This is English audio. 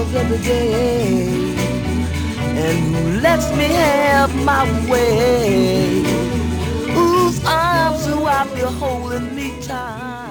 hours of the day, and who lets me have my way, whose arms who I feel holding me tight.